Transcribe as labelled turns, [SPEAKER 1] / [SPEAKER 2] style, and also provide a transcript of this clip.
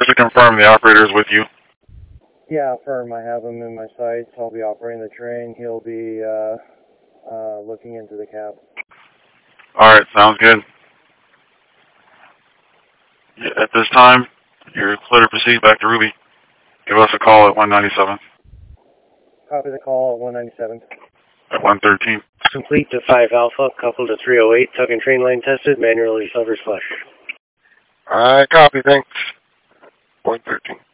[SPEAKER 1] Just to confirm, the operator is with you.
[SPEAKER 2] Yeah, firm. I have him in my sights. I'll be operating the train. He'll be looking into the cab.
[SPEAKER 1] Alright, sounds good. At this time, you're clear to proceed back to Ruby. Give us a call at 197.
[SPEAKER 2] Copy the call at 197.
[SPEAKER 1] At 113.
[SPEAKER 2] Complete to 5 Alpha, coupled to 308, tugging train line tested, manually silver's flush.
[SPEAKER 3] Alright, copy, thanks. 113.